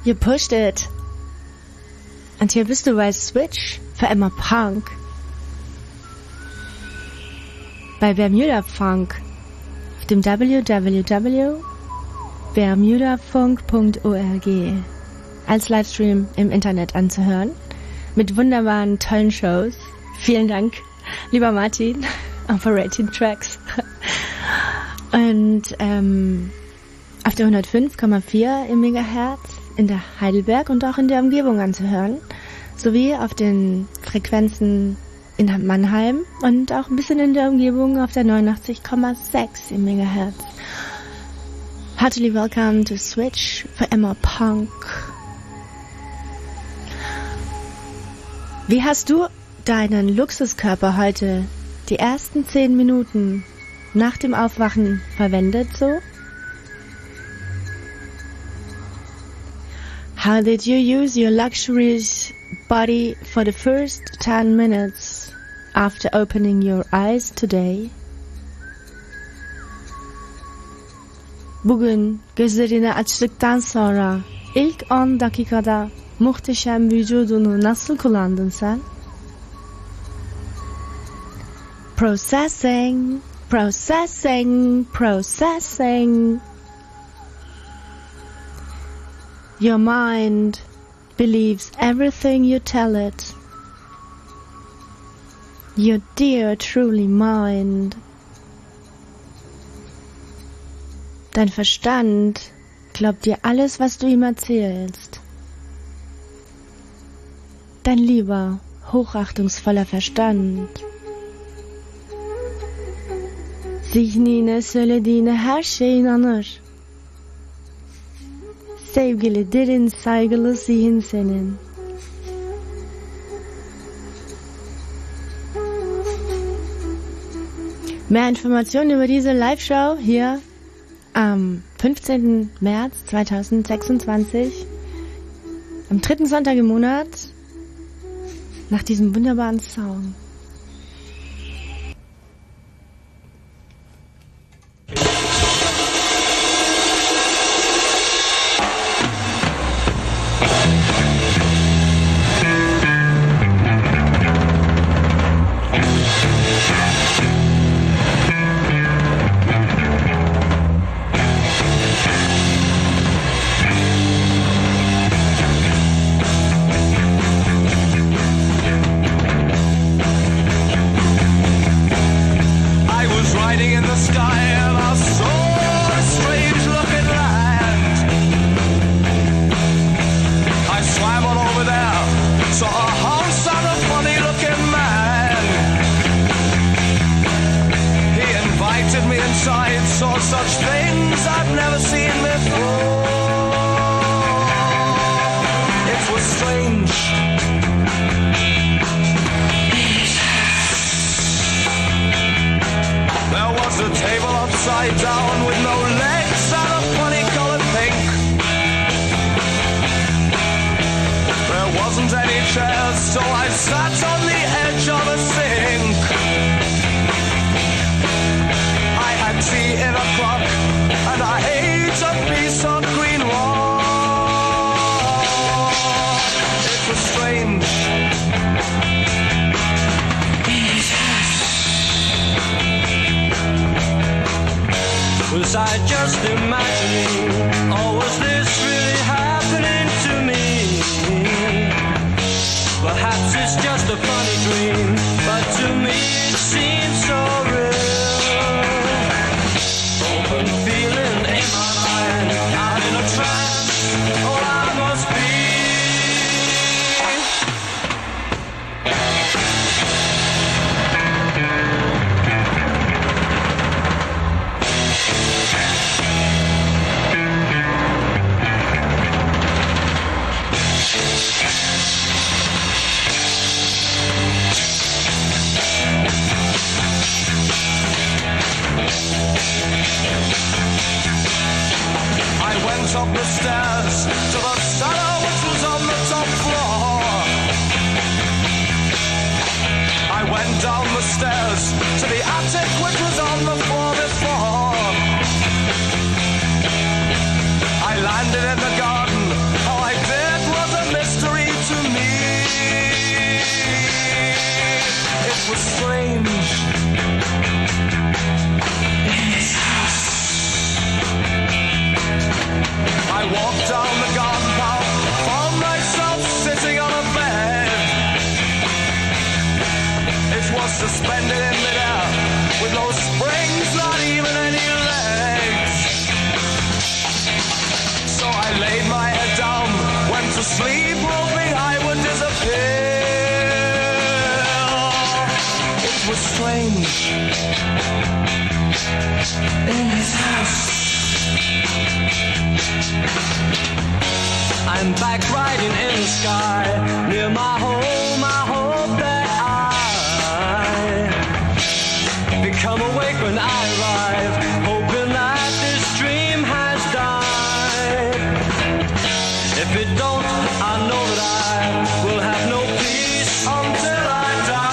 You pushed it. Und hier bist du bei Switch für Emma Punk. Bei Bermuda Funk auf dem www.bermudafunk.org als Livestream im Internet anzuhören mit wunderbaren, tollen Shows. Vielen Dank, lieber Martin, Operating Tracks. Und auf der 105,4 im Megahertz in der Heidelberg und auch in der Umgebung anzuhören, sowie auf den Frequenzen in Mannheim und auch ein bisschen in der Umgebung auf der 89,6 im Megahertz. Heartily welcome to Switch für Emma Punk. Wie hast du deinen Luxuskörper heute die ersten 10 Minuten nach dem Aufwachen verwendet so? How did you use your luxurious body for the first 10 minutes after opening your eyes today? Bugün gözlerini açtıktan sonra ilk 10 dakikada muhteşem vücudunu nasıl kullandın sen? Processing, processing, processing. Your mind believes everything you tell it. Your dear, truly mind. Dein Verstand glaubt dir alles, was du ihm erzählst. Dein lieber, hochachtungsvoller Verstand. Zihnine söylediğine her şey inanır. Sevgili, derin, saygılı zihin senin. Mehr Informationen über diese Live-Show hier am 15. März 2026, am 3. Sonntag im Monat, nach diesem wunderbaren Song. landed in the garden. Oh, I strange in his house. I walked down the garden path, found myself sitting on a bed. It was suspended in midair, with no springs, not even any legs. So I laid my head down, went to sleep, hoping I would disappear. It was strange in his house. I'm back riding in the sky, near my home. I hope that I become awake when I arrive, hoping that this dream has died. If it don't, I know that I will have no peace until I die.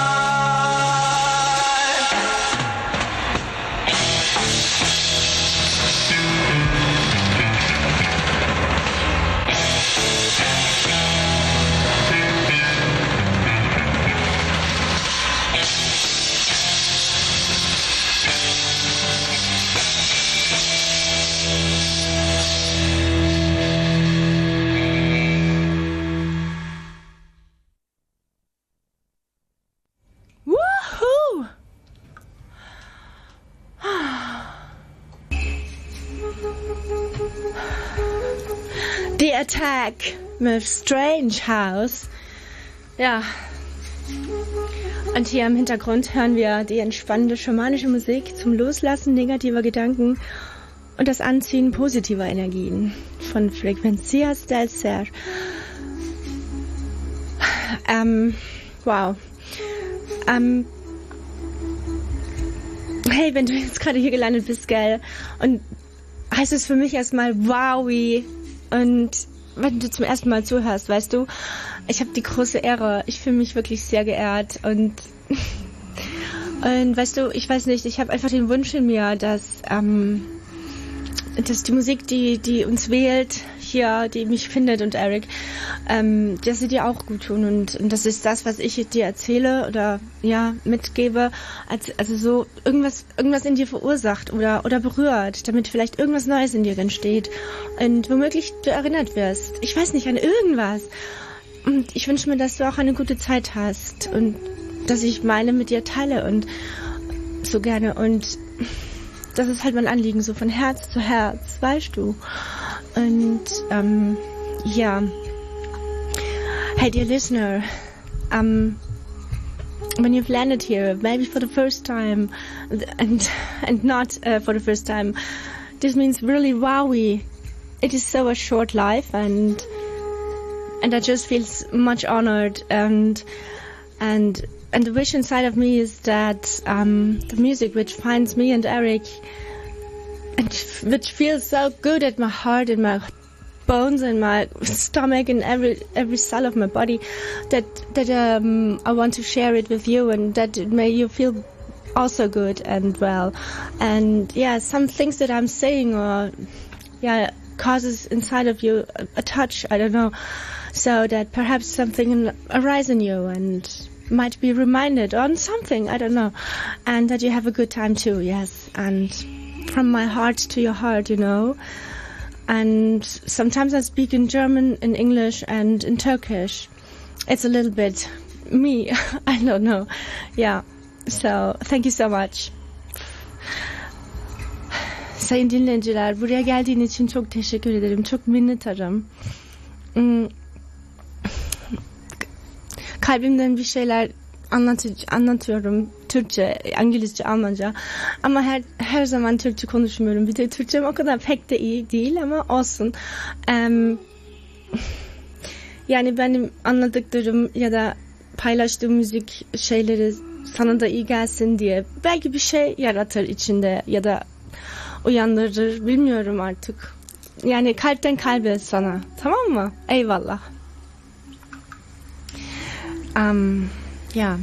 Woohoo! The Attack mit Strange House. Ja. Und hier im Hintergrund hören wir die entspannende schamanische Musik zum Loslassen negativer Gedanken und das Anziehen positiver Energien von Frequencias del Ser. Wow. Hey, wenn du jetzt gerade hier gelandet bist, gell, und heißt es für mich erstmal wowi, und wenn du zum ersten Mal zuhörst, weißt du, ich habe die große Ehre, ich fühle mich wirklich sehr geehrt und weißt du, ich weiß nicht, ich habe einfach den Wunsch in mir, dass die Musik, die uns wählt, hier, die mich findet und Eric, dass sie dir auch gut tun und das ist das, was ich dir erzähle oder ja mitgebe, also so irgendwas in dir verursacht oder berührt, damit vielleicht irgendwas Neues in dir entsteht und womöglich du erinnert wirst. Ich weiß nicht, an irgendwas. Und ich wünsche mir, dass du auch eine gute Zeit hast und dass ich meine mit dir teile und so gerne und das ist halt mein Anliegen, so von Herz zu Herz, weißt du. Und ja. Hey, dear listener, when you've landed here, maybe for the first time, and not for the first time, this means really wowie. It is so a short life, and I just feel much honored, and the wish inside of me is that the music which finds me and Eric, and which feels so good at my heart and my bones and my stomach and every cell of my body, that I want to share it with you, and that it may you feel also good and well. And yeah, some things that I'm saying or yeah causes inside of you a touch, I don't know, so that perhaps something arise in you and might be reminded on something, I don't know, and that you have a good time too, yes, and from my heart to your heart, you know. And sometimes I speak in German, in English, and in Turkish. It's a little bit me, I don't know, yeah, so thank you so much. Sayın dinleyiciler, buraya geldiğin için çok teşekkür ederim, çok minnettarım. Kalbimden bir şeyler anlatıyorum. Türkçe, İngilizce, Almanca. Ama her zaman Türkçe konuşmuyorum. Bir de Türkçem o kadar pek de iyi değil ama olsun. Yani benim anladıklarım ya da paylaştığım müzik şeyleri sana da iyi gelsin diye belki bir şey yaratır içinde ya da uyandırır. Bilmiyorum artık. Yani kalpten kalbe sana. Tamam mı? Eyvallah. Ja.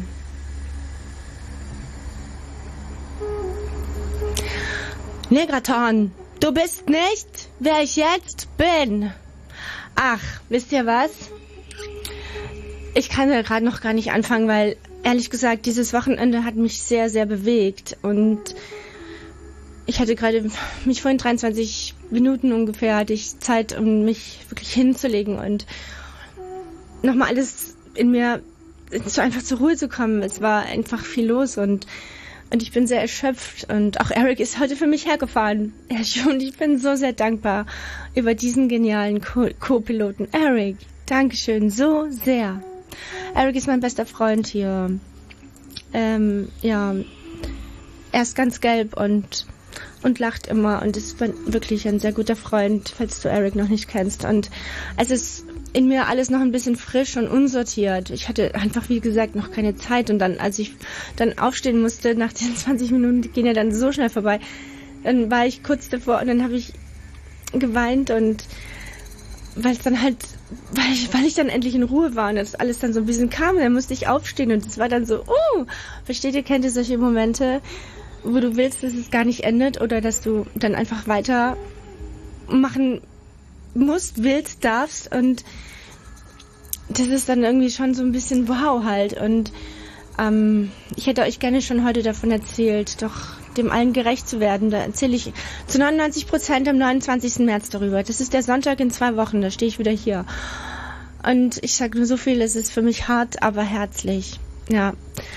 Negraton, du bist nicht, wer ich jetzt bin. Ach, wisst ihr was? Ich kann ja gerade noch gar nicht anfangen, weil ehrlich gesagt, dieses Wochenende hat mich sehr, sehr bewegt und ich hatte gerade mich vorhin 23 Minuten ungefähr hatte ich Zeit, um mich wirklich hinzulegen und nochmal alles in mir so einfach zur Ruhe zu kommen. Es war einfach viel los und ich bin sehr erschöpft und auch Eric ist heute für mich hergefahren. Und ich bin so sehr dankbar über diesen genialen Co-Piloten. Eric, Dankeschön, so sehr. Eric ist mein bester Freund hier. Ja, er ist ganz gelb und lacht immer und ist wirklich ein sehr guter Freund, falls du Eric noch nicht kennst. Und es ist in mir alles noch ein bisschen frisch und unsortiert. Ich hatte einfach, wie gesagt, noch keine Zeit. Und dann, als ich dann aufstehen musste, nach den 20 Minuten, die gehen ja dann so schnell vorbei, dann war ich kurz davor und dann habe ich geweint und weil ich dann endlich in Ruhe war und das alles dann so ein bisschen kam, dann musste ich aufstehen und es war dann so, versteht ihr, kennt ihr solche Momente, wo du willst, dass es gar nicht endet oder dass du dann einfach weitermachen musst, willst, darfst und das ist dann irgendwie schon so ein bisschen wow halt und ich hätte euch gerne schon heute davon erzählt, doch dem allen gerecht zu werden. Da erzähle ich zu 99% am 29. März darüber. Das ist der Sonntag in 2 Wochen, da stehe ich wieder hier. Und ich sage nur so viel, es ist für mich hart, aber herzlich. Ja.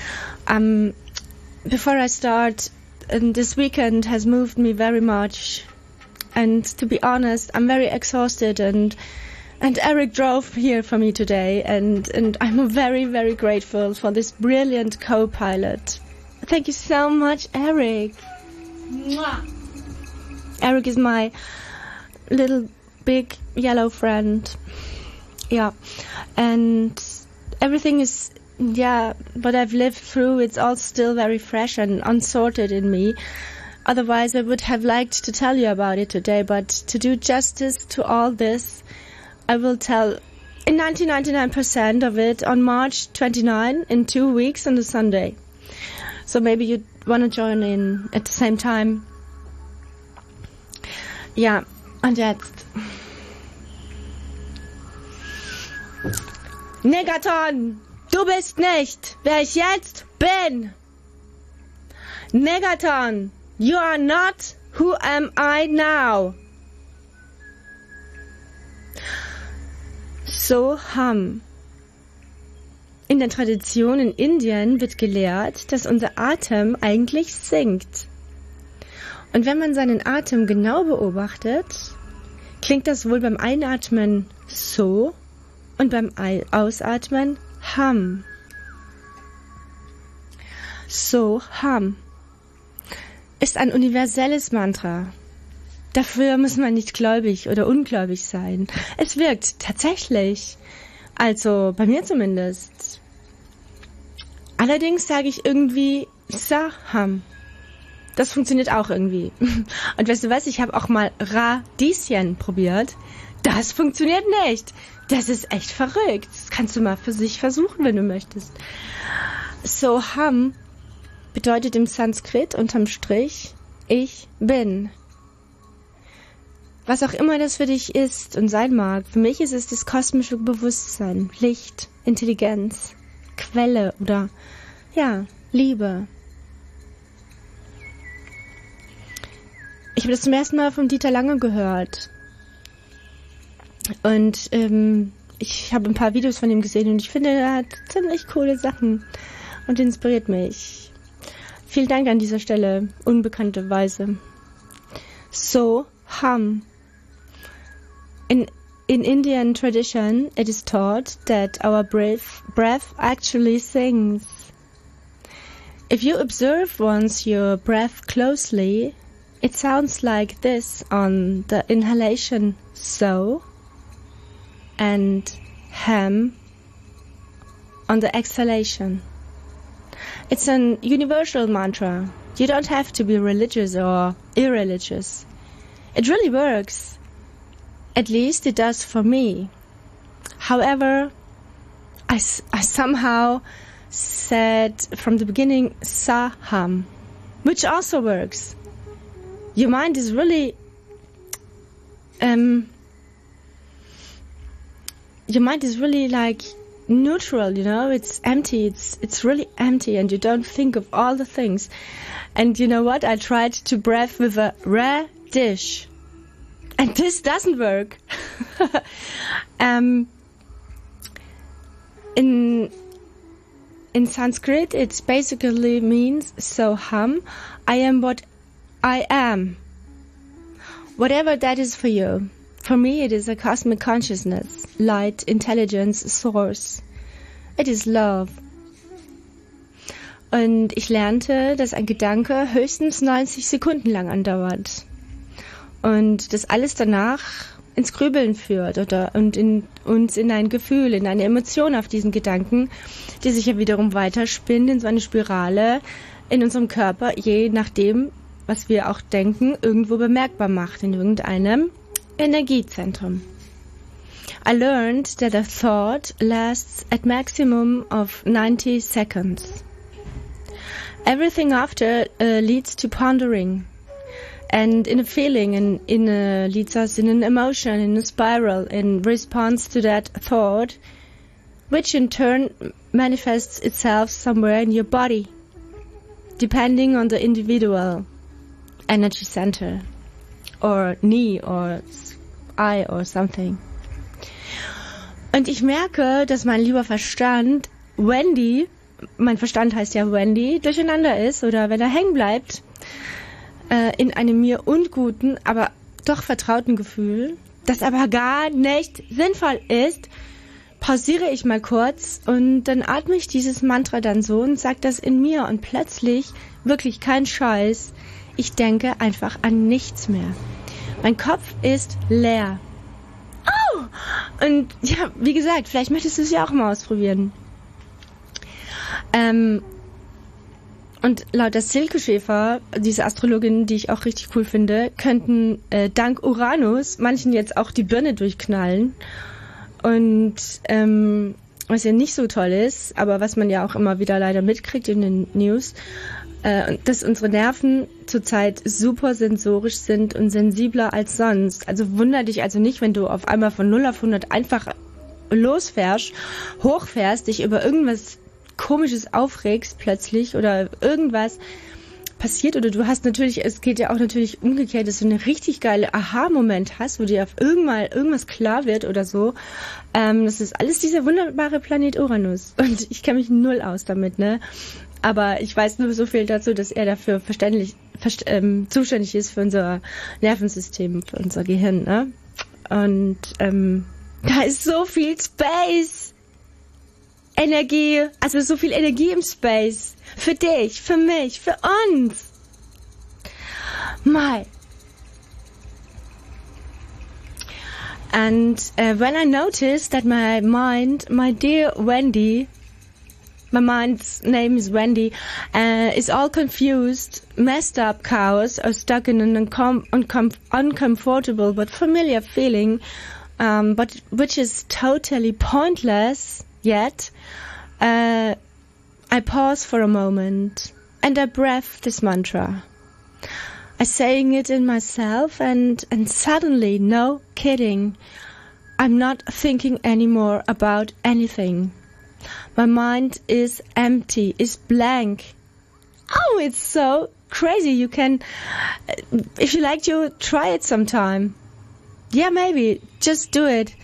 Before I start, this weekend has moved me very much. And to be honest, I'm very exhausted and Eric drove here for me today and I'm very, very grateful for this brilliant co-pilot. Thank you so much, Eric. Mwah. Eric is my little big yellow friend. Yeah. And everything is, what I've lived through, it's all still very fresh and unsorted in me. Otherwise, I would have liked to tell you about it today, but to do justice to all this, I will tell in 99% of it on March 29 in 2 weeks on a Sunday. So maybe you want to join in at the same time. Ja, und jetzt. Negaton, du bist nicht, wer ich jetzt bin. Negaton, you are not who am I now. Soham. In der Tradition in Indien wird gelehrt, dass unser Atem eigentlich singt. Und wenn man seinen Atem genau beobachtet, klingt das wohl beim Einatmen so und beim Ausatmen ham. Soham ist ein universelles Mantra. Dafür muss man nicht gläubig oder ungläubig sein. Es wirkt tatsächlich. Also bei mir zumindest. Allerdings sage ich irgendwie Saham. Das funktioniert auch irgendwie. Und weißt du was, ich habe auch mal Radieschen probiert. Das funktioniert nicht. Das ist echt verrückt. Das kannst du mal für sich versuchen, wenn du möchtest. Soham bedeutet im Sanskrit unterm Strich ich bin. Was auch immer das für dich ist und sein mag, für mich ist es das kosmische Bewusstsein, Licht, Intelligenz, Quelle oder, Liebe. Ich habe das zum ersten Mal von Dieter Lange gehört. Und ich habe ein paar Videos von ihm gesehen und ich finde, er hat ziemlich coole Sachen und inspiriert mich. Vielen Dank an dieser Stelle, unbekannterweise. Soham. In Indian tradition, it is taught that our breath actually sings. If you observe once your breath closely, it sounds like this on the inhalation so and ham on the exhalation. It's an universal mantra. You don't have to be religious or irreligious. It really works. At least it does for me. However, I somehow said from the beginning Saham, which also works. Your mind is really like neutral, you know, it's empty, it's really empty, and you don't think of all the things. And you know what? I tried to breathe with a radish, and this doesn't work. In Sanskrit, it basically means soham, I am what I am. Whatever that is for you. For me, it is a cosmic consciousness, light, intelligence, source. It is love. Und ich lernte, dass ein Gedanke höchstens 90 Sekunden lang andauert. Und dass alles danach ins Grübeln führt und uns in ein Gefühl, in eine Emotion auf diesen Gedanken, die sich ja wiederum weiterspinnt in so eine Spirale in unserem Körper, je nachdem, was wir auch denken, irgendwo bemerkbar macht, in irgendeinem Energiezentrum. I learned that a thought lasts at maximum of 90 seconds. Everything after leads to pondering. And in a feeling, leads us in an emotion, in a spiral, in response to that thought, which in turn manifests itself somewhere in your body, depending on the individual energy center, or knee, or eye, or something. Und ich merke, dass mein lieber Verstand, Wendy, mein Verstand heißt ja Wendy, durcheinander ist, oder wenn er hängen bleibt, in einem mir unguten, aber doch vertrauten Gefühl, das aber gar nicht sinnvoll ist, pausiere ich mal kurz und dann atme ich dieses Mantra dann so und sage das in mir und plötzlich, wirklich kein Scheiß, ich denke einfach an nichts mehr. Mein Kopf ist leer. Oh! Und ja, wie gesagt, vielleicht möchtest du es ja auch mal ausprobieren. Und laut der Silke Schäfer, diese Astrologin, die ich auch richtig cool finde, könnten dank Uranus manchen jetzt auch die Birne durchknallen. Und was ja nicht so toll ist, aber was man ja auch immer wieder leider mitkriegt in den News, dass unsere Nerven zurzeit super sensorisch sind und sensibler als sonst. Also wunder dich also nicht, wenn du auf einmal von 0 auf 100 einfach losfährst, hochfährst, dich über irgendwas Komisches aufregst plötzlich oder irgendwas passiert oder du hast natürlich, es geht ja auch natürlich umgekehrt, dass du eine richtig geile Aha-Moment hast, wo dir auf irgendwas klar wird oder so. Das ist alles dieser wunderbare Planet Uranus und ich kenne mich null aus damit, ne? Aber ich weiß nur so viel dazu, dass er dafür zuständig ist für unser Nervensystem, für unser Gehirn, ne? Und da ist so viel Space. Energie, also so viel Energie im Space. Für dich, für mich, für uns. Mal. And when I noticed that my mind, my dear Wendy, my mind's name is Wendy, is all confused, messed up chaos, or stuck in an uncomfortable but familiar feeling, but which is totally pointless, yet I pause for a moment and I breath this mantra. I saying it in myself and suddenly, no kidding, I'm not thinking anymore about anything. My mind is empty, is blank. Oh, it's so crazy. You can, if you like, you try it sometime. Yeah, maybe. Just do it.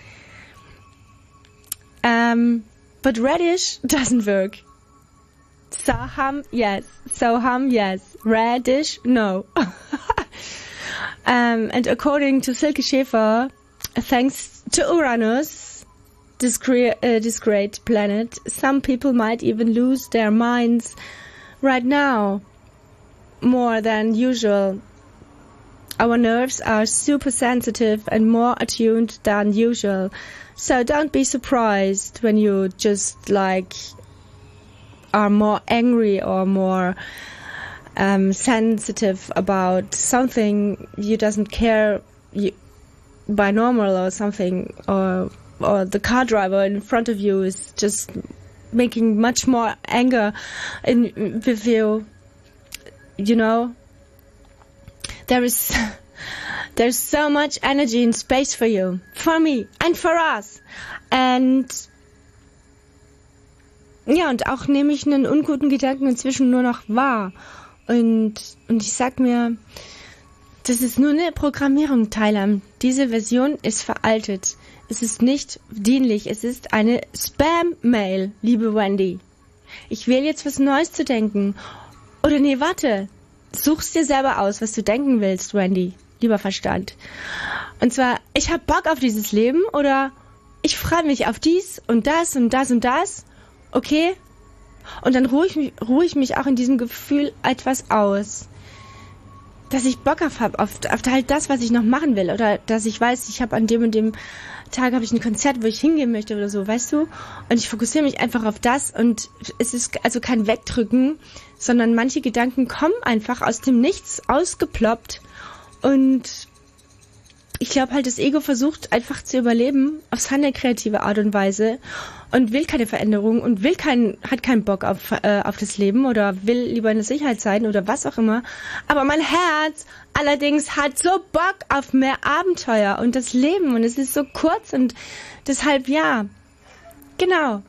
But radish doesn't work. Soham, yes. Soham, yes. Radish, no. And according to Silke Schäfer, thanks to Uranus, this great planet, some people might even lose their minds right now more than usual. Our nerves are super sensitive and more attuned than usual. So don't be surprised when you just are more angry or more sensitive about something you doesn't care by normal or something, or the car driver in front of you is just making much more anger with you. You know, there's so much energy in space for you, for me, and for us. And Ja, und auch nehme ich einen unguten Gedanken inzwischen nur noch wahr. Und ich sag mir, das ist nur eine Programmierung, Thailand. Diese Version ist veraltet. Es ist nicht dienlich. Es ist eine Spam-Mail, liebe Wendy. Ich wähle jetzt was Neues zu denken. Oder nee, warte. Such's dir selber aus, was du denken willst, Wendy. Lieber Verstand. Und zwar, ich hab Bock auf dieses Leben oder ich freue mich auf dies und das und das und das. Okay? Und dann ruhe ich mich auch in diesem Gefühl etwas aus. Dass ich Bock auf halt das, was ich noch machen will. Oder dass ich weiß, ich habe an dem und dem Tag habe ich ein Konzert, wo ich hingehen möchte oder so, weißt du? Und ich fokussiere mich einfach auf das und es ist also kein Wegdrücken, sondern manche Gedanken kommen einfach aus dem Nichts ausgeploppt. Und ich glaube halt, das Ego versucht einfach zu überleben auf seine kreative Art und Weise und will keine Veränderung und hat keinen Bock auf das Leben oder will lieber in der Sicherheit sein oder was auch immer. Aber mein Herz allerdings hat so Bock auf mehr Abenteuer und das Leben und es ist so kurz und deshalb ja, genau.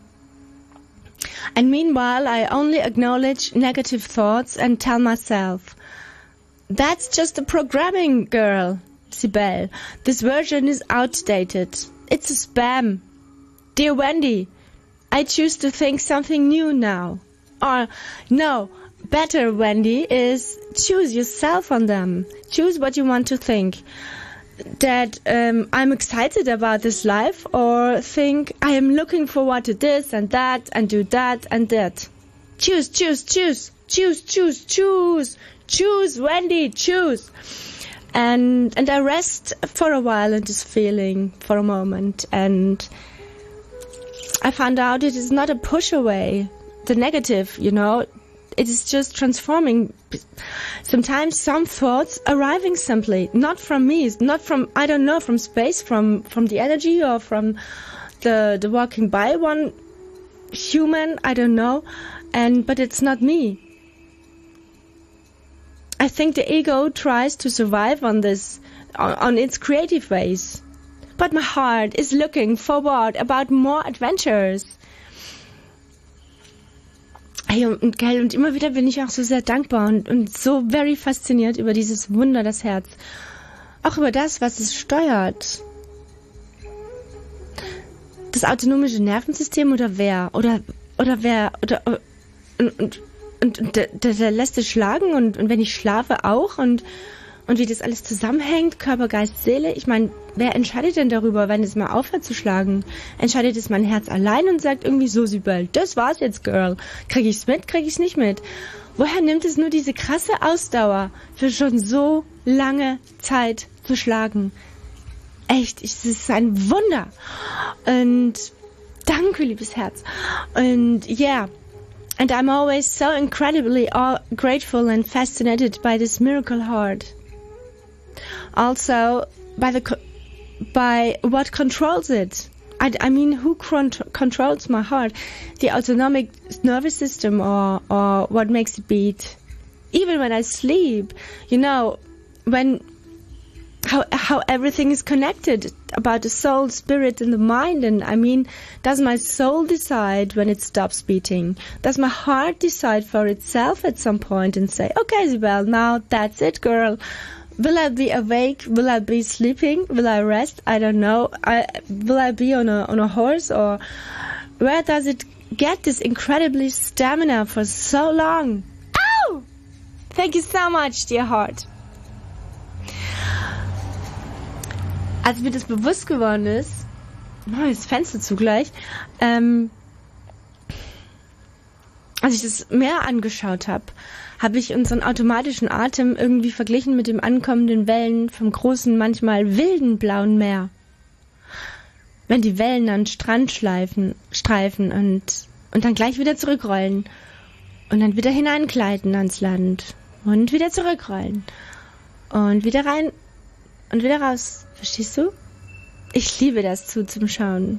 And meanwhile, I only acknowledge negative thoughts and tell myself, that's just a programming, girl. Sibel, this version is outdated. It's a spam. Dear Wendy, I choose to think something new now. Or, no, better, Wendy, is choose yourself on them. Choose what you want to think. That I'm excited about this life, or think I am looking forward to this and that and do that and that. Choose, choose, choose, choose, choose, choose, choose, Wendy, choose. And I rest for a while in this feeling for a moment, and I found out it is not a push away, the negative, you know, it is just transforming. Sometimes some thoughts arriving simply, not from me, not from, I don't know, from space, from the energy or from the walking by one human, I don't know, but it's not me. I think the ego tries to survive on this, on its creative ways. But my heart is looking forward about more adventures. Hey, und geil, und immer wieder bin ich auch so sehr dankbar und so very fasziniert über dieses Wunder, das Herz. Auch über das, was es steuert. Das autonomische Nervensystem oder wer? Oder wer? Und der lässt es schlagen und wenn ich schlafe auch und wie das alles zusammenhängt, Körper, Geist, Seele. Ich meine, wer entscheidet denn darüber, wenn es mal aufhört zu schlagen? Entscheidet es mein Herz allein und sagt irgendwie so, Sibel, das war's jetzt, Girl. Krieg ich's mit, krieg ich's nicht mit? Woher nimmt es nur diese krasse Ausdauer, für schon so lange Zeit zu schlagen? Echt, es ist ein Wunder. Und danke, liebes Herz. Und yeah. And I'm always so incredibly grateful and fascinated by this miracle heart. Also, by what controls it. I mean, who controls my heart? The autonomic nervous system or what makes it beat? Even when I sleep, you know, how everything is connected about the soul, spirit and the mind. And I mean, does my soul decide when it stops beating? Does my heart decide for itself at some point and say, okay, Sibel, now that's it, girl. Will I be awake? Will I be sleeping? Will I rest? I don't know. Will I be on a horse? Or where does it get this incredibly stamina for so long? Oh! Thank you so much, dear heart. Als mir das bewusst geworden ist, das Fenster zugleich, als ich das Meer angeschaut habe, habe ich unseren automatischen Atem irgendwie verglichen mit dem ankommenden Wellen vom großen, manchmal wilden blauen Meer. Wenn die Wellen an den Strand streifen und dann gleich wieder zurückrollen und dann wieder hineingleiten ans Land und wieder zurückrollen und wieder rein und wieder raus. Verstehst du? Ich liebe das zum Schauen.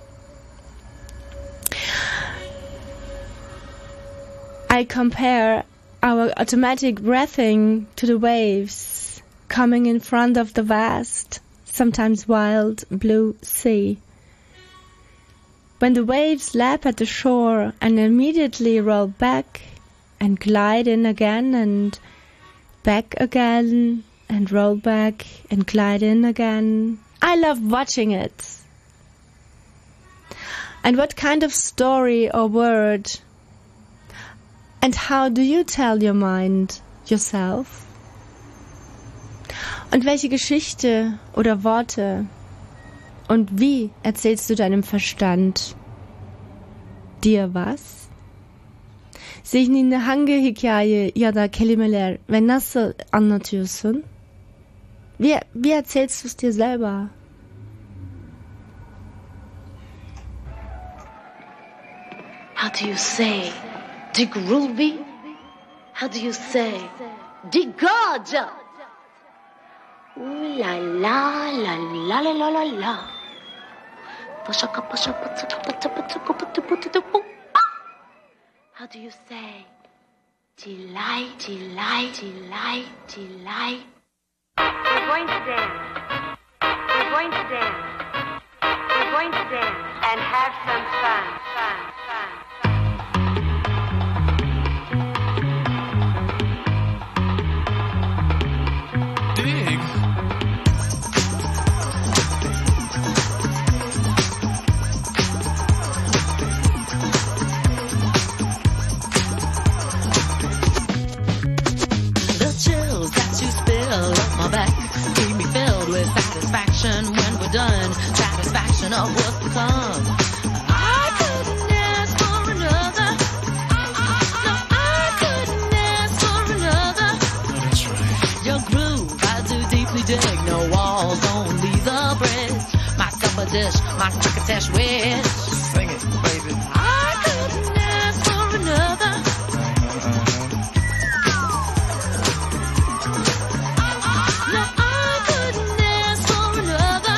I compare our automatic breathing to the waves coming in front of the vast, sometimes wild blue sea. when the waves lap at the shore and immediately roll back and glide in again and back again and roll back and glide in again. I love watching it. And what kind of story or word? And how do you tell your mind yourself? Und welche Geschichte oder Worte und wie erzählst du deinem Verstand dir was? Zihninde hangi hikaye ya da kelimeler ve nasıl anlatıyorsun? Wie erzählst du es dir selber? How do you say the groovy? How do you say the gorgeous? Ooh la la la la la la la la. How do you say delight, delight, delight, delight? We're going to dance. We're going to dance. We're going to dance and have some fun, fun, fun. Dig. The chills that you spill up my back keep me filled with satisfaction when we're done. Satisfaction of what's to come. I couldn't ask for another. No, I couldn't ask for another. Oh, that's right. Your groove, I do deeply dig. No walls, only the bridge. My supper dish, my crocketesh wish. Sing it, baby. I couldn't ask for another. No, I couldn't ask for another.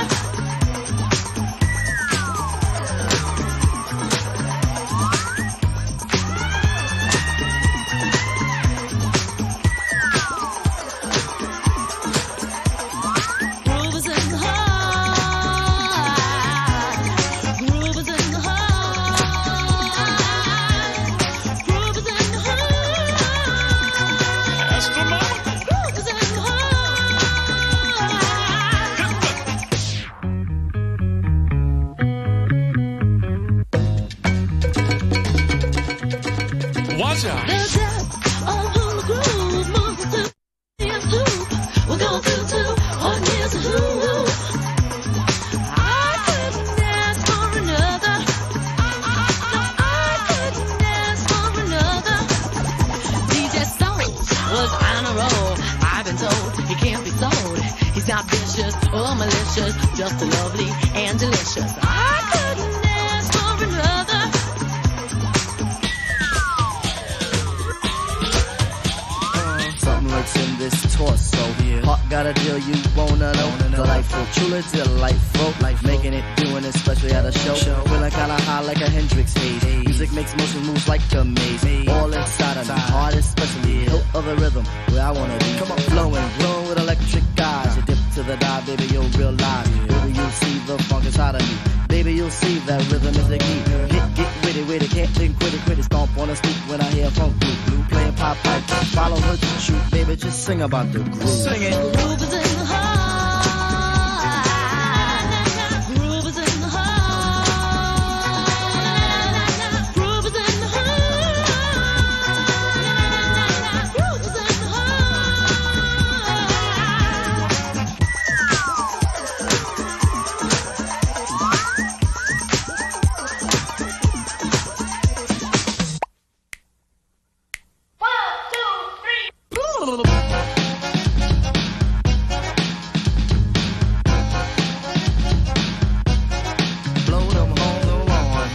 Groove is in the heart. Groove is in the heart. Groove is in the heart. Astronomical. Groove is in the heart. Watch out. The depth of who the groove moves to is hoop. We're going to on here's a hoop. I couldn't ask for another. No, I couldn't ask for another. DJ Soul was on a roll. I've been told he can't be sold. He's not vicious or malicious, just lovely and delicious. I couldn't ask for another. Something lurks in this torso. Heart got a deal you wanna know. Delightful, truly delightful. Life making it, doing it, especially at a show. Feeling kinda high like a Hendrix haze. Music makes motion moves like a maze. All inside of me, heart especially. Hilt of the rhythm, where I wanna be. Come on, flowing, glowing with electric eyes. You dip to the dive, baby, you'll realize. Baby, you'll see the funk inside of me. Baby, you'll see that rhythm is the key. Get with it, can't think quit it. Stomp on the street when I hear funk blue playing pop pipe. Follow her to shoot, baby, just sing about the groove. Sing it. Groove is in the heart. Groove is in the heart. Groove is in the heart. Groove is in the heart. Blow them on the lawn.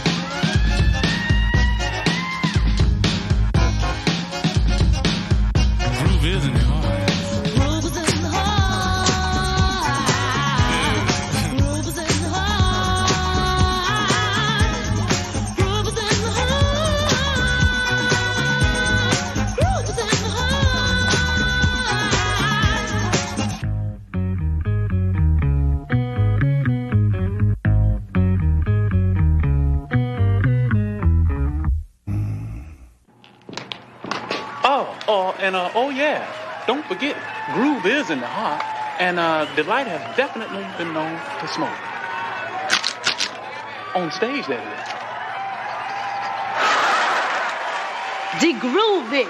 Groove is in the heart. Groove is in the heart. Groove is in the heart. Groove is in the heart. Groove is in the heart. And oh yeah, don't forget, groove is in the heart, and Delight has definitely been known to smoke. On stage, that is. The groovy.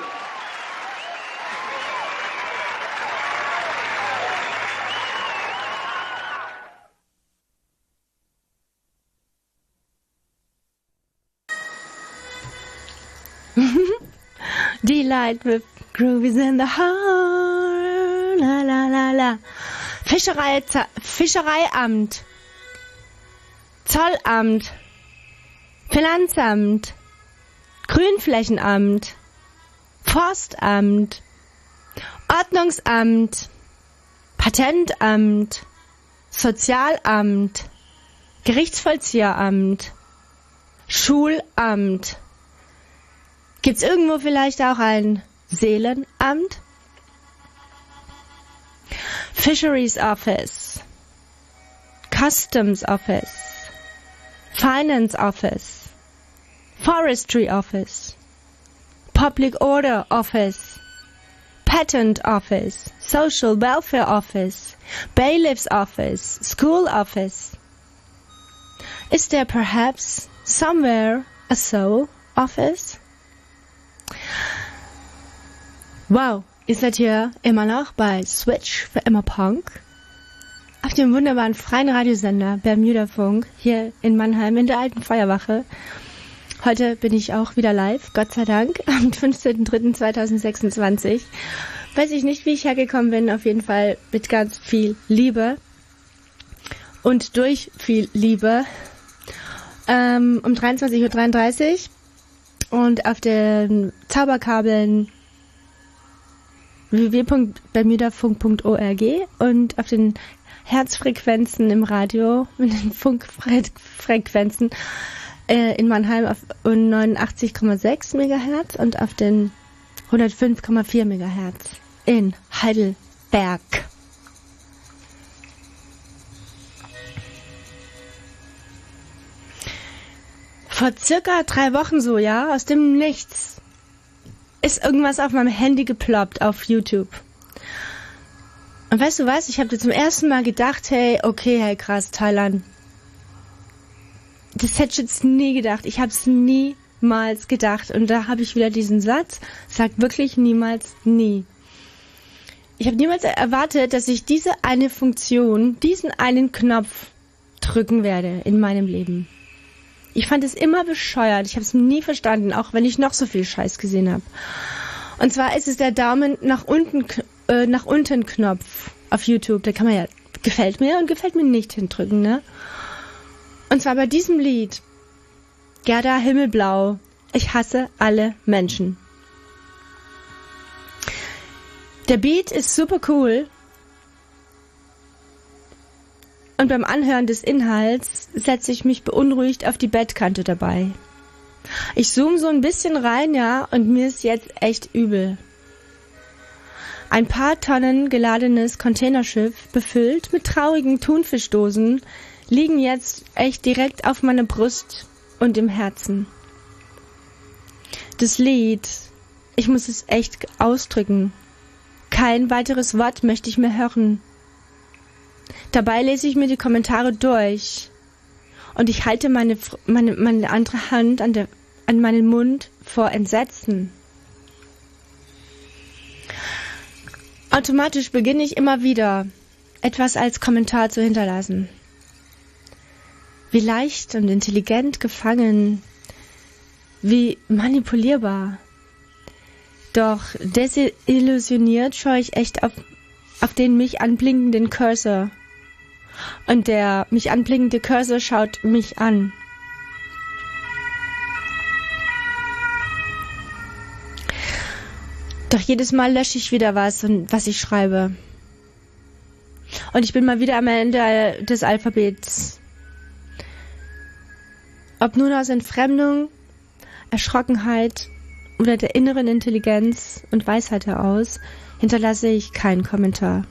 Delight with groovies in the heart. La la la la. Fischereiamt. Zollamt. Finanzamt. Grünflächenamt. Forstamt. Ordnungsamt. Patentamt. Sozialamt. Gerichtsvollzieheramt. Schulamt. Gibt's irgendwo vielleicht auch ein Seelenamt? Fisheries Office, Customs Office, Finance Office, Forestry Office, Public Order Office, Patent Office, Social Welfare Office, Bailiff's Office, School Office. Is there perhaps somewhere a soul office? Wow, ihr seid hier immer noch bei Switch für immer Punk auf dem wunderbaren freien Radiosender Bermuda Funk hier in Mannheim in der alten Feuerwache. Heute bin ich auch wieder live, Gott sei Dank, am 15.03.2026. Weiß ich nicht, wie ich hergekommen bin, auf jeden Fall mit ganz viel Liebe und durch viel Liebe. Um 23.33 Uhr und auf den Zauberkabeln www.bermudafunk.org und auf den Herzfrequenzen im Radio mit den Funkfrequenzen in Mannheim auf 89,6 MHz und auf den 105,4 MHz in Heidelberg. Vor circa 3 Wochen so, ja, aus dem Nichts ist irgendwas auf meinem Handy geploppt auf YouTube. Und weißt du was, ich habe zum ersten Mal gedacht, hey, krass, Thailand. Das hätte ich jetzt nie gedacht. Ich habe es niemals gedacht. Und da habe ich wieder diesen Satz, sagt wirklich niemals nie. Ich habe niemals erwartet, dass ich diese eine Funktion, diesen einen Knopf drücken werde in meinem Leben. Ich fand es immer bescheuert. Ich habe es nie verstanden, auch wenn ich noch so viel Scheiß gesehen habe. Und zwar ist es der Daumen nach unten Knopf auf YouTube. Da kann man ja gefällt mir und gefällt mir nicht hindrücken, ne? Und zwar bei diesem Lied Gerda Himmelblau. Ich hasse alle Menschen. Der Beat ist super cool. Und beim Anhören des Inhalts setze ich mich beunruhigt auf die Bettkante dabei. Ich zoome so ein bisschen rein, ja, und mir ist jetzt echt übel. Ein paar Tonnen geladenes Containerschiff, befüllt mit traurigen Thunfischdosen, liegen jetzt echt direkt auf meiner Brust und im Herzen. Das Lied, ich muss es echt ausdrücken. Kein weiteres Wort möchte ich mehr hören. Dabei lese ich mir die Kommentare durch und ich halte meine andere Hand an meinen Mund vor Entsetzen. Automatisch beginne ich immer wieder, etwas als Kommentar zu hinterlassen. Wie leicht und intelligent gefangen, wie manipulierbar. Doch desillusioniert schaue ich echt auf den mich anblinkenden Cursor. Und der mich anblinkende Cursor schaut mich an. Doch jedes Mal lösche ich wieder was ich schreibe. Und ich bin mal wieder am Ende des Alphabets. Ob nun aus Entfremdung, Erschrockenheit oder der inneren Intelligenz und Weisheit heraus, hinterlasse ich keinen Kommentar.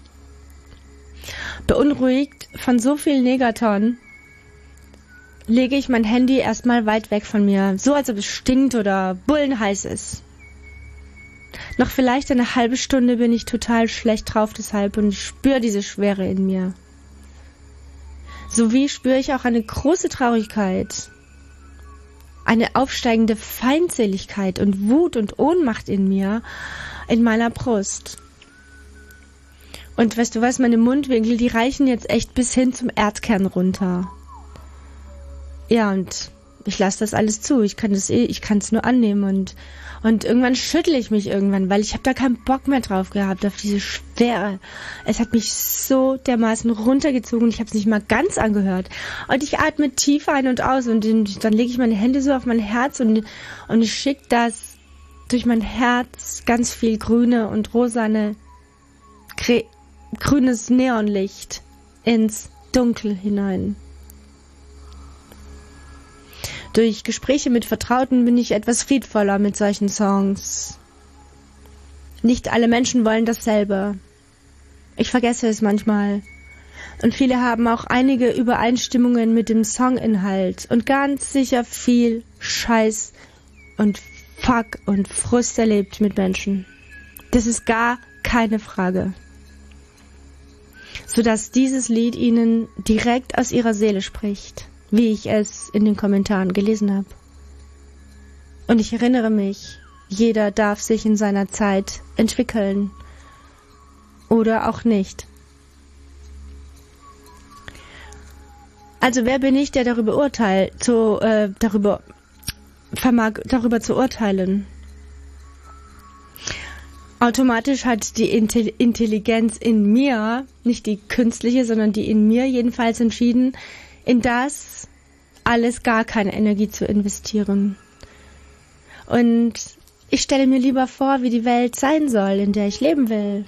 Beunruhigt von so viel Negaton lege ich mein Handy erstmal weit weg von mir, so als ob es stinkt oder bullenheiß ist. Noch vielleicht eine halbe Stunde bin ich total schlecht drauf deshalb und spüre diese Schwere in mir. Sowie spüre ich auch eine große Traurigkeit, eine aufsteigende Feindseligkeit und Wut und Ohnmacht in mir, in meiner Brust. Und weißt du was, meine Mundwinkel, die reichen jetzt echt bis hin zum Erdkern runter. Ja, und ich lasse das alles zu. Ich kann es nur annehmen und irgendwann schüttle ich mich weil ich habe da keinen Bock mehr drauf gehabt, auf diese Schwere. Es hat mich so dermaßen runtergezogen, ich habe es nicht mal ganz angehört. Und ich atme tief ein und aus und dann lege ich meine Hände so auf mein Herz und ich schicke das durch mein Herz ganz viel grüne und rosane, grünes Neonlicht ins Dunkel hinein. Durch Gespräche mit Vertrauten bin ich etwas friedvoller mit solchen Songs. Nicht alle Menschen wollen dasselbe. Ich vergesse es manchmal. Und viele haben auch einige Übereinstimmungen mit dem Songinhalt und ganz sicher viel Scheiß und Fuck und Frust erlebt mit Menschen. Das ist gar keine Frage. Sodass dieses Lied ihnen direkt aus ihrer Seele spricht, wie ich es in den Kommentaren gelesen habe. Und ich erinnere mich, jeder darf sich in seiner Zeit entwickeln. Oder auch nicht. Also wer bin ich, der darüber vermag darüber zu urteilen? Automatisch hat die Intelligenz in mir, nicht die künstliche, sondern die in mir jedenfalls entschieden, in das alles gar keine Energie zu investieren. Und ich stelle mir lieber vor, wie die Welt sein soll, in der ich leben will.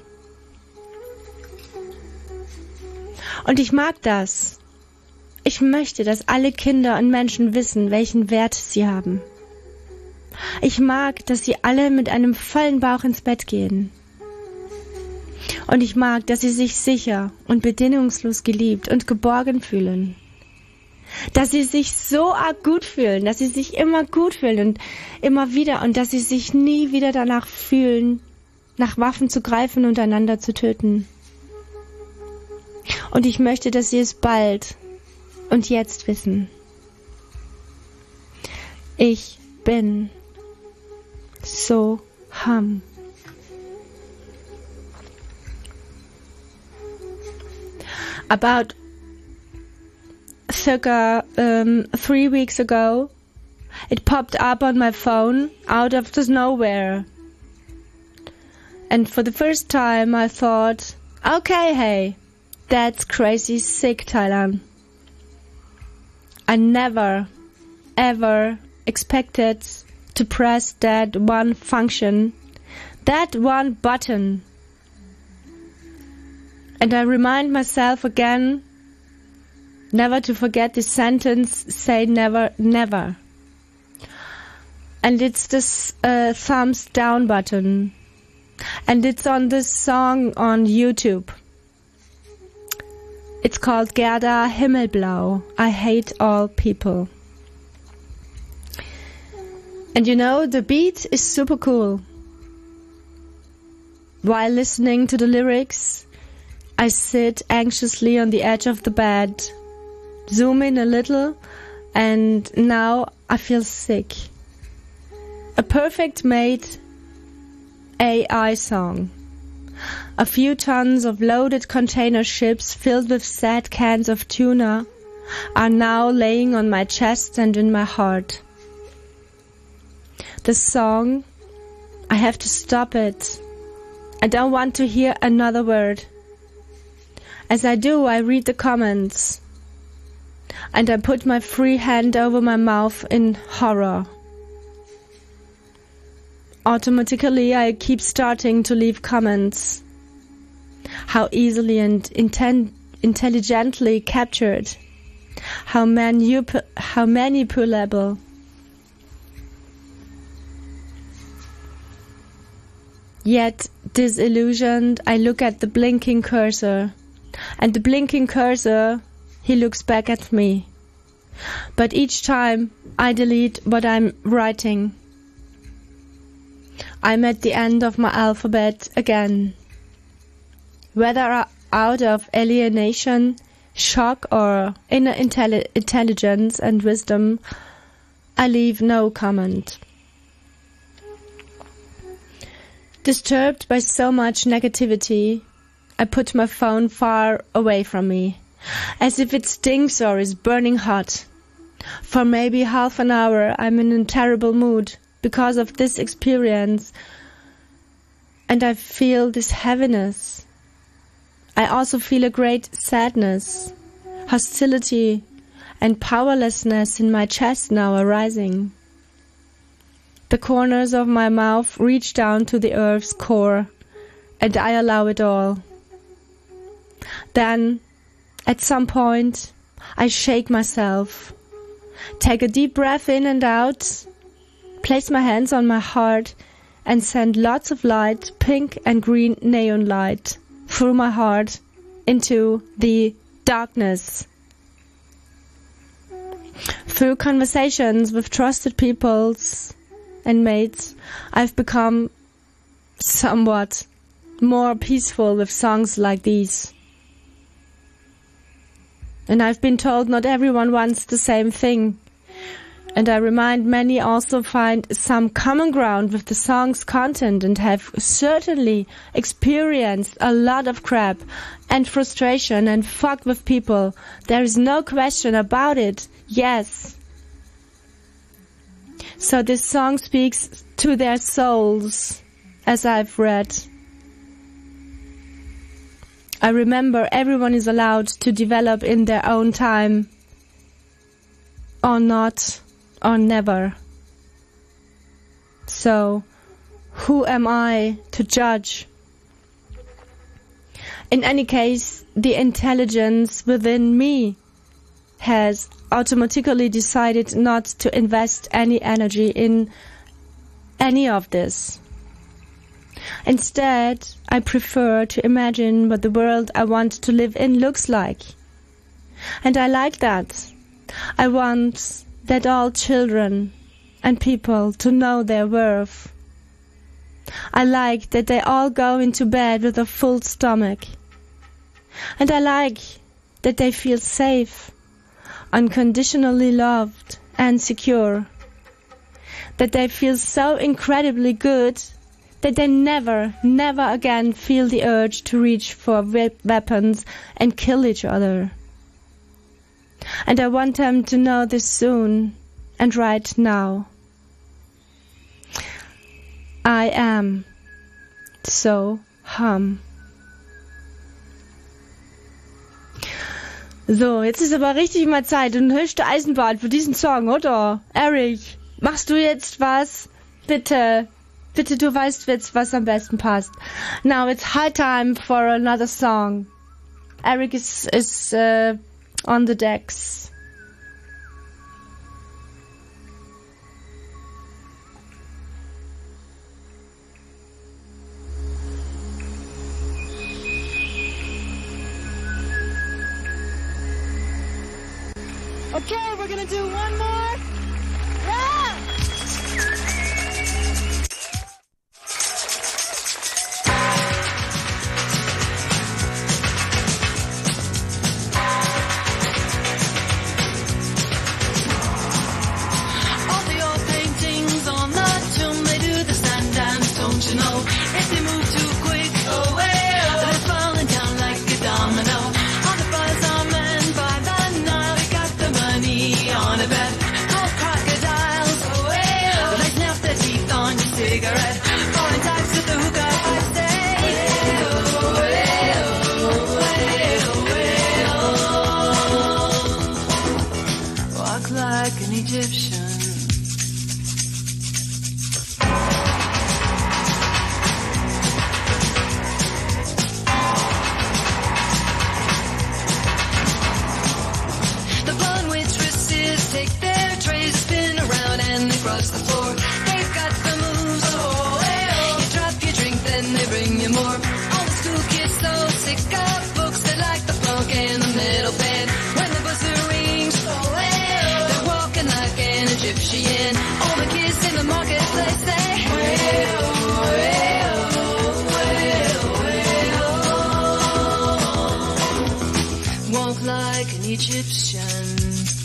Und ich mag das. Ich möchte, dass alle Kinder und Menschen wissen, welchen Wert sie haben. Ich mag, dass sie alle mit einem vollen Bauch ins Bett gehen. Und ich mag, dass sie sich sicher und bedingungslos geliebt und geborgen fühlen. Dass sie sich so arg gut fühlen, dass sie sich immer gut fühlen und immer wieder und dass sie sich nie wieder danach fühlen, nach Waffen zu greifen und einander zu töten. Und ich möchte, dass sie es bald und jetzt wissen. Ich bin so Ham. About circa 3 weeks ago, it popped up on my phone out of the nowhere. And for the first time I thought, okay, hey, that's crazy sick, Thailand. I never, ever expected to press that one function, that one button. And I remind myself again, never to forget the sentence, say never, never. And it's this thumbs down button. And it's on this song on YouTube. It's called Gerda Himmelblau, I Hate All People. And you know, the beat is super cool. While listening to the lyrics, I sit anxiously on the edge of the bed, zoom in a little, and now I feel sick. A perfect made AI song. A few tons of loaded container ships filled with sad cans of tuna are now laying on my chest and in my heart. The song, I have to stop it. I don't want to hear another word. As I do, I read the comments. And I put my free hand over my mouth in horror. Automatically, I keep starting to leave comments. How easily and intelligently captured. How manipulable. Yet, disillusioned, I look at the blinking cursor. And the blinking cursor, he looks back at me. But each time, I delete what I'm writing. I'm at the end of my alphabet again. Whether out of alienation, shock, or inner intelligence and wisdom, I leave no comment. Disturbed by so much negativity, I put my phone far away from me, as if it stinks or is burning hot. For maybe half an hour I'm in a terrible mood because of this experience, and I feel this heaviness. I also feel a great sadness, hostility, and powerlessness in my chest now arising. The corners of my mouth reach down to the earth's core, and I allow it all. Then, at some point, I shake myself, take a deep breath in and out, place my hands on my heart, and send lots of light, pink and green neon light, through my heart into the darkness. Through conversations with trusted peoples and mates, I've become somewhat more peaceful with songs like these. And I've been told not everyone wants the same thing. And I remind many also find some common ground with the song's content and have certainly experienced a lot of crap and frustration and fucked with people. There is no question about it. Yes. So this song speaks to their souls, as I've read. I remember everyone is allowed to develop in their own time, or not, or never. So, who am I to judge? In any case, the intelligence within me has automatically decided not to invest any energy in any of this. Instead, I prefer to imagine what the world I want to live in looks like. And I like that. I want that all children and people to know their worth. I like that they all go into bed with a full stomach. And I like that they feel safe, unconditionally loved and secure. That they feel so incredibly good that they never again feel the urge to reach for weapons and kill each other. And I want them to know this soon and right now. I am so hum. So, jetzt ist aber richtig mal Zeit und höchste Eisenbahn für diesen Song, oder? Eric, machst du jetzt was? Bitte. Bitte, du weißt jetzt, was am besten passt. Now it's high time for another song. Eric is on the decks. Okay, we're gonna do one more. Yeah! All the old paintings on the tomb, they do the stand dance, don't you know? If they move too quick, oh well, they're falling down like a domino. All the bars are men by the night, got the money on a bet. Call Egyptian.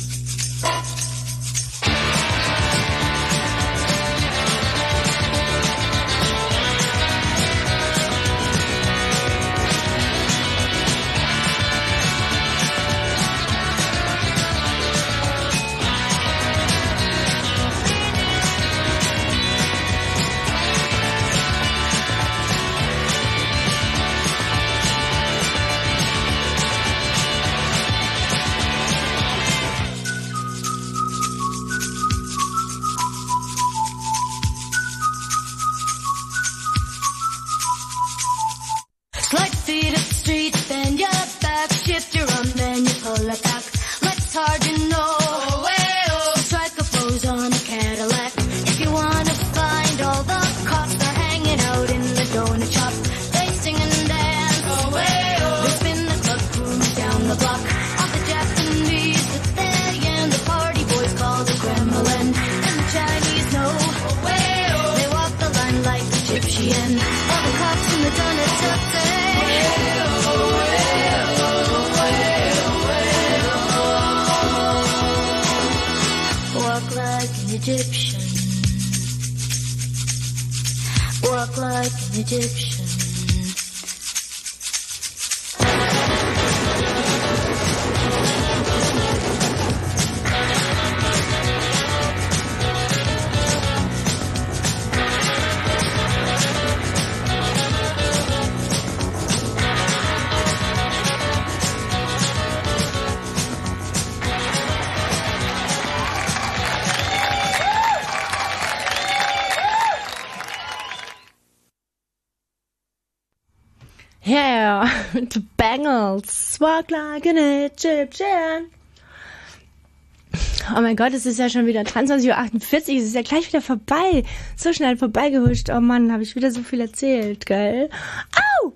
Slide feet up the street, bend your back, shift your arm, then you pull it back. Life's hard, you know. So strike a pose on a Cadillac. If you wanna find all the cops, they're hanging out in the donut shop. They sing and dance. They spin the club cruise down the block. All the Japanese sit there and the party boys call the Kremlin. And the Chinese know. They walk the line like Egyptian. All the cops in the donut shop say. Walk like an Egyptian. Walk like an Egyptian. Yeah, the Bangles. Walk like an Egyptian. Oh mein Gott, es ist ja schon wieder 23:48 Uhr. Es ist ja gleich wieder vorbei. So schnell vorbeigehuscht. Oh Mann, habe ich wieder so viel erzählt, gell? Au!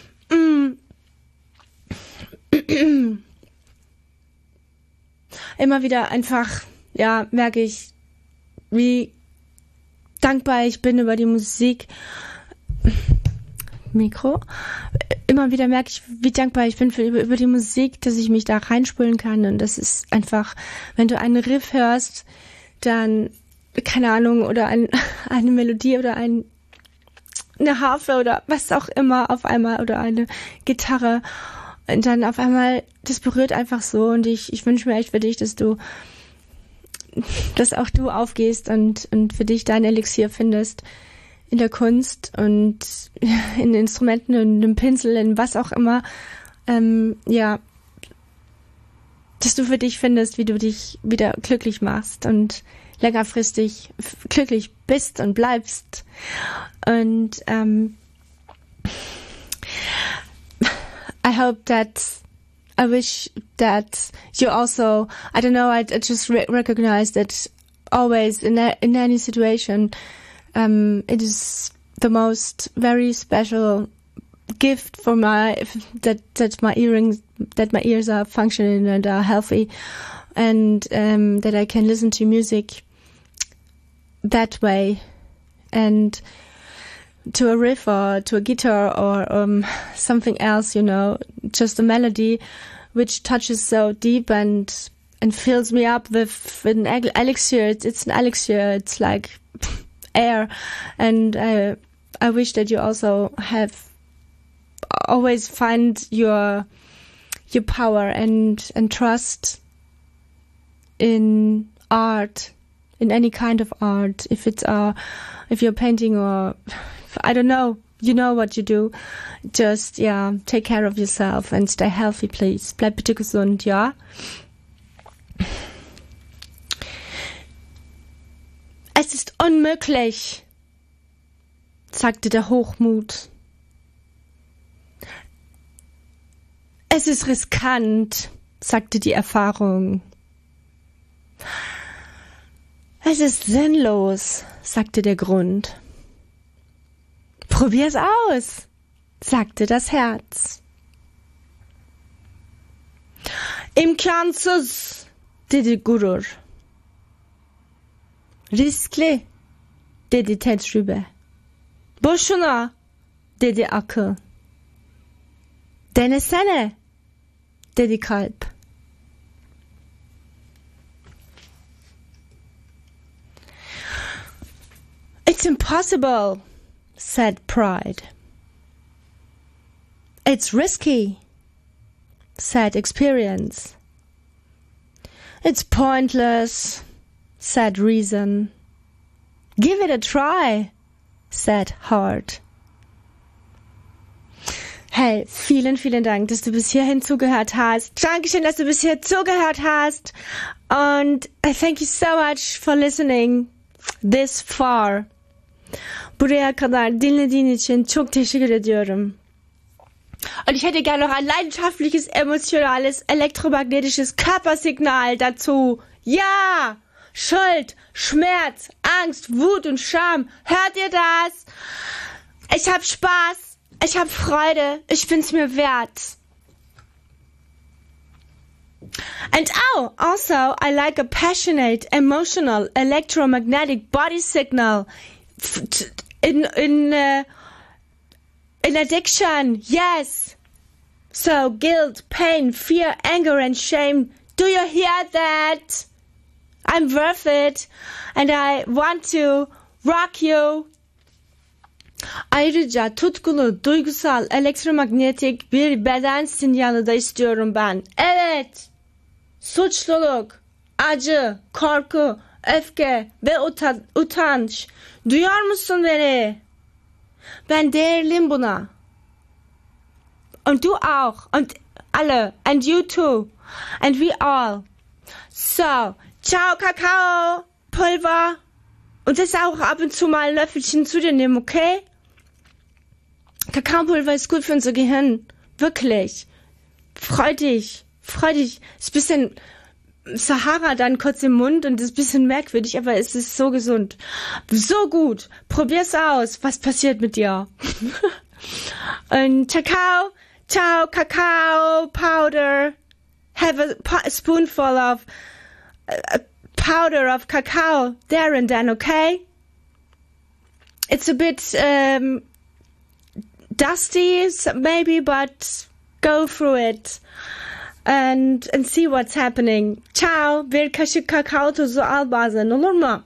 Immer wieder einfach, ja, merke ich, wie dankbar ich bin über die Musik. Mikro. Immer wieder merke ich, wie dankbar ich bin über die Musik, dass ich mich da reinspulen kann. Und das ist einfach, wenn du einen Riff hörst, dann, keine Ahnung, oder eine Melodie oder eine Harfe oder was auch immer auf einmal oder eine Gitarre. Und dann auf einmal, das berührt einfach so. Und ich wünsche mir echt für dich, dass auch du aufgehst und für dich dein Elixier findest. In der Kunst und in Instrumenten, in dem Pinsel, in was auch immer, ja, dass du für dich findest, wie du dich wieder glücklich machst und längerfristig glücklich bist und bleibst. Und I wish that you also, I don't know, I just recognize that always in any situation, it is the most very special gift for that my ears are functioning and are healthy, and that I can listen to music that way, and to a riff or to a guitar or something else, you know, just a melody which touches so deep and fills me up with an elixir. It's an elixir. It's like air, and I wish that you also always find your power and trust in art, in any kind of art. If you're painting or I don't know, you know what you do. Just take care of yourself and stay healthy, please. Bleib bitte gesund, ja. Es ist unmöglich, sagte der Hochmut. Es ist riskant, sagte die Erfahrung. Es ist sinnlos, sagte der Grund. Probier's aus, sagte das Herz. İmkansız, dedi gurur. Riskli, dedi tecrübe. Boşuna, dedi akıl. Denesene, dedi kalp. It's impossible, said pride. It's risky, said experience. It's pointless, said reason. Give it a try, said heart. Hey, vielen, vielen Dank, dass du bis hierhin zugehört hast. Dankeschön, dass du bis hier zugehört hast. Und thank you so much for listening this far. Buraya kadar dinlediğin için çok teşekkür ediyorum. Und ich hätte gerne noch ein leidenschaftliches, emotionales, elektromagnetisches Körpersignal dazu. Ja! Schuld, Schmerz, Angst, Wut und Scham. Hört ihr das? Ich hab Spaß. Ich hab Freude. Ich bin's mir wert. And also, I like a passionate, emotional, electromagnetic body signal in addiction. Yes. So guilt, pain, fear, anger, and shame. Do you hear that? I'm worth it, and I want to rock you. Ayrıca tutkulu, duygusal, elektromanyetik bir beden sinyali de istiyorum ben. Evet. Suçluluk, acı, korku, öfke ve utanç. Duyuyor musun beni? Ben değerliyim buna. Und du auch. Und alle. And you too. And we all. So. Ciao, Kakaopulver. Und das auch ab und zu mal ein Löffelchen zu dir nehmen, okay? Kakaopulver ist gut für unser Gehirn. Wirklich. Freu dich. Ist ein bisschen Sahara dann kurz im Mund und ist ein bisschen merkwürdig, aber es ist so gesund. So gut. Probier's aus. Was passiert mit dir? Und ciao, Kakao powder. Have a spoonful of powder of cacao there and then, okay? It's a bit dusty, maybe, but go through it and see what's happening. Ciao, bir kaşık Kakao tuzu al bazen, olur mu?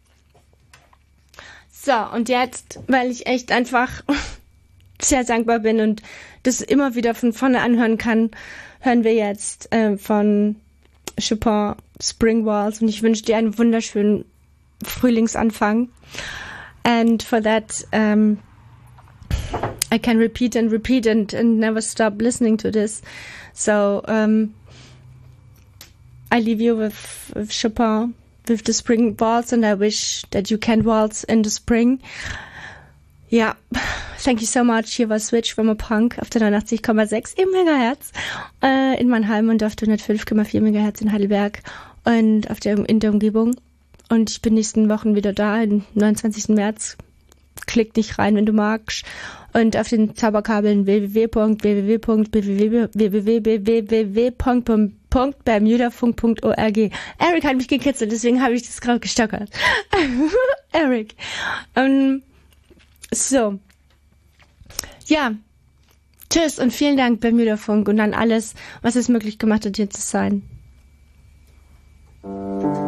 So, und jetzt, weil ich echt einfach sehr dankbar bin und das immer wieder von vorne anhören kann, hören wir jetzt von Chopin Spring Waltz und ich wünsche dir einen wunderschönen Frühlingsanfang. And for that, I can repeat and never stop listening to this. So, I leave you with Chopin, with the Spring Waltz, and I wish that you can waltz in the spring. Ja, thank you so much. Hier war Switch from a Punk auf der 89,6 im Megahertz in Mannheim und auf der 105,4 Megahertz in Heidelberg und in der Umgebung. Und ich bin nächsten Wochen wieder da, am 29. März. Klick nicht rein, wenn du magst. Und auf den Zauberkabeln www.bermudafunk.org. Eric hat mich gekitzelt, deswegen habe ich das gerade gestockert. Eric. So. Ja. Tschüss und vielen Dank, Bermuda Funk, und an alles, was es möglich gemacht hat, hier zu sein.